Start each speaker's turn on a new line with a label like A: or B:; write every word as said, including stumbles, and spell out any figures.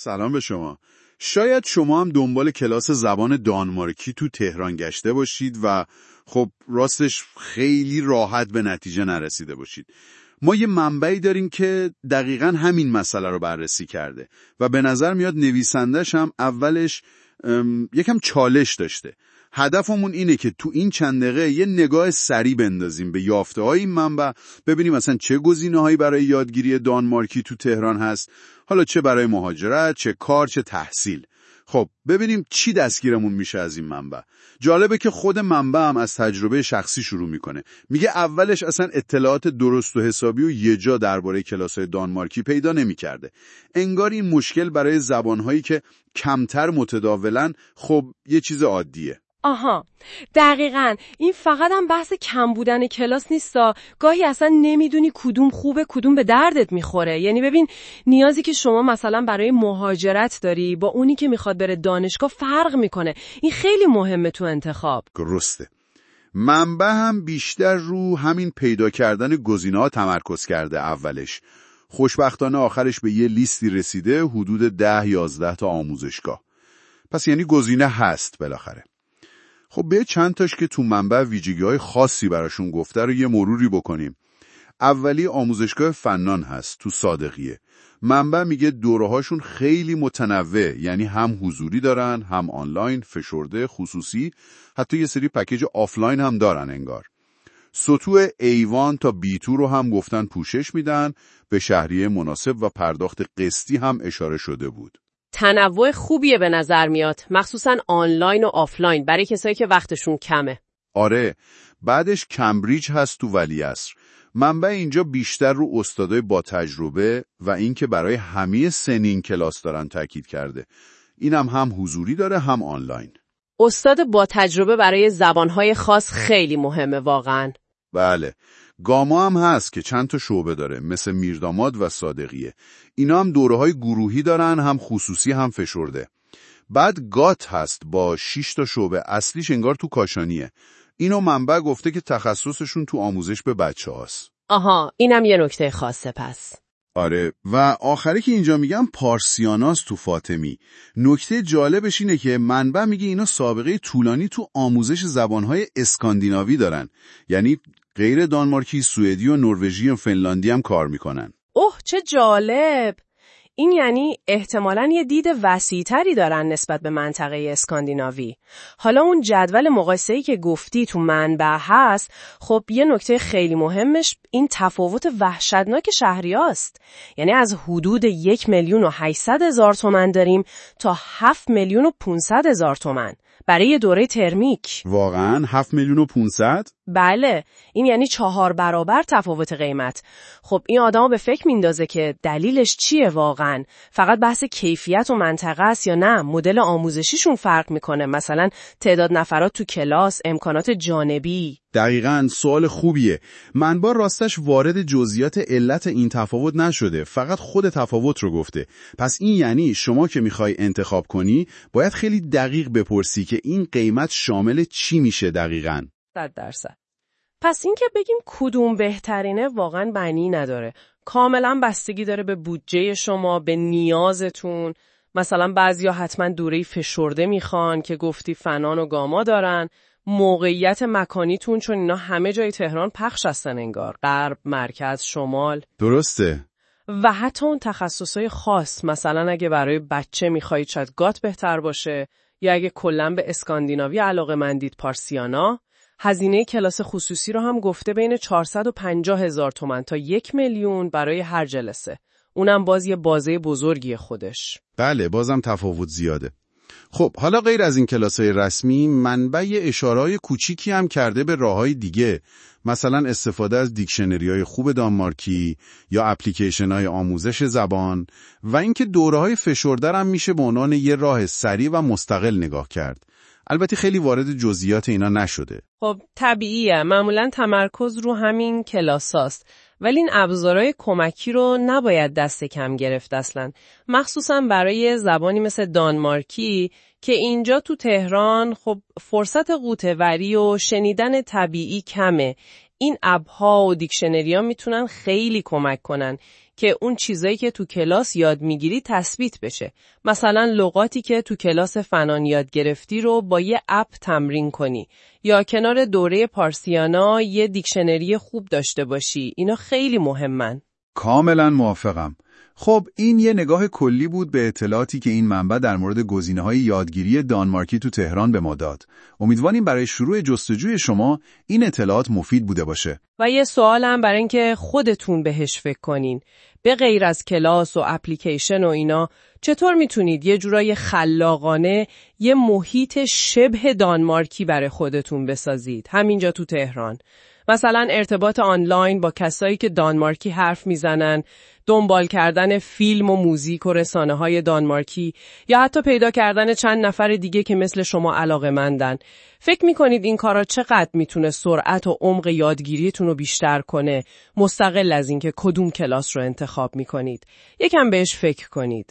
A: سلام به شما. شاید شما هم دنبال کلاس زبان دانمارکی تو تهران گشته باشید و خب راستش خیلی راحت به نتیجه نرسیده باشید. ما یه منبعی داریم که دقیقاً همین مسئله رو بررسی کرده و به نظر میاد نویسندش هم اولش یکم چالش داشته. هدفمون اینه که تو این چند دقیقه یه نگاه سریع بندازیم به یافته‌های این منبع، ببینیم مثلا چه گزینه‌هایی برای یادگیری دانمارکی تو تهران هست، حالا چه برای مهاجرت، چه کار، چه تحصیل. خب ببینیم چی دستگیرمون میشه از این منبع. جالبه که خود منبع هم از تجربه شخصی شروع میکنه. میگه اولش اصلا اطلاعات درست و حسابی و یه جا درباره کلاس‌های دانمارکی پیدا نمی‌کرده. انگار این مشکل برای زبان‌هایی که کمتر متداولن خب یه چیز عادیه.
B: آها، دقیقاً. این فقط هم بحث کم بودن کلاس نیستا، گاهی اصلا نمیدونی کدوم خوبه کدوم به دردت میخوره. یعنی ببین، نیازی که شما مثلا برای مهاجرت داری با اونی که میخواد بره دانشگاه فرق میکنه. این خیلی مهمه تو انتخاب.
A: درسته. منبع هم بیشتر رو همین پیدا کردن گزینه‌ها تمرکز کرده اولش. خوشبختانه آخرش به یه لیستی رسیده حدود ده یازده تا آموزشگاه. پس یعنی گزینه هست بالاخره. خب به چند تاش که تو منبع ویژگی‌های خاصی براشون گفته رو یه مروری بکنیم. اولی آموزشگاه فنان هست تو صادقیه. منبع میگه دوره‌هاشون خیلی متنوع، یعنی هم حضوری دارن، هم آنلاین، فشرده، خصوصی، حتی یه سری پکیج آفلاین هم دارن انگار. سطوح ای وان تا بی تو رو هم گفتن پوشش میدن، به شهریه مناسب و پرداخت قسطی هم اشاره شده بود.
B: تنوع خوبیه به نظر میاد، مخصوصا آنلاین و آفلاین برای کسایی که وقتشون کمه.
A: آره، بعدش کمبریج هست تو ولیعصر. منبع اینجا بیشتر رو استادای با تجربه و اینکه برای همه سنین کلاس دارن تاکید کرده. اینم هم, هم حضوری داره هم آنلاین.
B: استاد با تجربه برای زبانهای خاص خیلی مهمه واقعا.
A: بله. گاما هم هست که چند تا شعبه داره، مثل میرداماد و صادقیه. اینا هم دوره‌های گروهی دارن، هم خصوصی هم فشرده. بعد گات هست با شش تا شعبه، اصلیش انگار تو کاشانیه. اینو منبع گفته که تخصصشون تو آموزش به بچه هاست.
B: آها، اینم یه نکته خاصه پس.
A: آره، و آخری که اینجا میگم پارسیاناست تو فاطمی. نکته جالبش اینه که منبع میگه اینا سابقه طولانی تو آموزش زبانهای اسکاندیناوی دارن. یعنی غیر دانمارکی، سوئدی و نروژی و فنلاندی هم کار میکنن.
B: اوه چه جالب! این یعنی احتمالاً یه دید وسیع‌تری دارن نسبت به منطقه اسکاندیناوی. حالا اون جدول مقایسه‌ای که گفتی تو منبع هست، خب یه نکته خیلی مهمش این تفاوت وحشتناک شهریاست. یعنی از حدود یک میلیون و هشتصد هزار تومان داریم تا هفت میلیون و پانصد هزار تومان برای یه دوره ترمیک.
A: واقعاً هفت میلیون و پانصد؟
B: بله، این یعنی چهار برابر تفاوت قیمت. خب این آدمو به فکر میندازه که دلیلش چیه واقعاً؟ فقط بحث کیفیت و منطقه است یا نه مدل آموزشیشون فرق میکنه؟ مثلا تعداد نفرات تو کلاس، امکانات جانبی.
A: دقیقاً سوال خوبیه. منبع راستش وارد جزئیات علت این تفاوت نشده، فقط خود تفاوت رو گفته. پس این یعنی شما که میخوای انتخاب کنی باید خیلی دقیق بپرسی که این قیمت شامل چی میشه دقیقاً.
B: صد درصد. پس این که بگیم کدوم بهترینه واقعاً معنی نداره. کاملاً بستگی داره به بودجه شما، به نیازتون. مثلا بعضیا حتما دوره فشرده میخوان که گفتی فنان و گاما دارن. موقعیت مکانیتون، چون اینا همه جای تهران پخش هستن انگار، غرب، مرکز، شمال.
A: درسته.
B: و حتی اون تخصصهای خاص، مثلا اگه برای بچه میخواید شاید گات بهتر باشه، یا اگه کلاً به اسکاندیناوی علاقه مندید پارسیانا. هزینه کلاس خصوصی رو هم گفته بین چهارصد و پنجاه هزار تومان تا یک میلیون برای هر جلسه. اونم باز یه بازه بزرگی خودش.
A: بله، بازم تفاوت زیاده. خب حالا غیر از این کلاس‌های رسمی، منبع اشاره‌های کوچیکی هم کرده به راه‌های دیگه، مثلا استفاده از دیکشنری‌های خوب دانمارکی یا اپلیکیشن‌های آموزش زبان، و اینکه دوره‌های فشرده هم میشه به عنوان یه راه سریع و مستقل نگاه کرد. البته خیلی وارد جزئیات اینا نشده.
B: خب طبیعیه، معمولاً تمرکز رو همین کلاساست، ولی این ابزارهای کمکی رو نباید دست کم گرفت اصلاً، مخصوصاً برای زبانی مثل دانمارکی که اینجا تو تهران خب فرصت قوطه‌وری و شنیدن طبیعی کمه. این اپ‌ها و دیکشنری‌ها میتونن خیلی کمک کنن که اون چیزایی که تو کلاس یاد میگیری تثبیت بشه. مثلا لغاتی که تو کلاس فنان یاد گرفتی رو با یه اپ تمرین کنی یا کنار دوره پارسیانا یه دیکشنری خوب داشته باشی. اینا خیلی مهمن.
A: کاملا موافقم. خب این یه نگاه کلی بود به اطلاعاتی که این منبع در مورد گزینه‌های یادگیری دانمارکی تو تهران به ما داد. امیدواریم برای شروع جستجوی شما این اطلاعات مفید بوده باشه.
B: و یه سوالم برای اینکه خودتون بهش فکر کنین. به غیر از کلاس و اپلیکیشن و اینا، چطور میتونید یه جورای خلاقانه یه محیط شبه دانمارکی برای خودتون بسازید همینجا تو تهران؟ مثلا ارتباط آنلاین با کسایی که دانمارکی حرف میزنن، دنبال کردن فیلم و موزیک و رسانه‌های دانمارکی، یا حتی پیدا کردن چند نفر دیگه که مثل شما علاقه‌مندن. فکر می‌کنید این کارا چقدر میتونه سرعت و عمق یادگیریتون رو بیشتر کنه، مستقل از اینکه کدوم کلاس رو انتخاب می‌کنید؟ یکم بهش فکر کنید.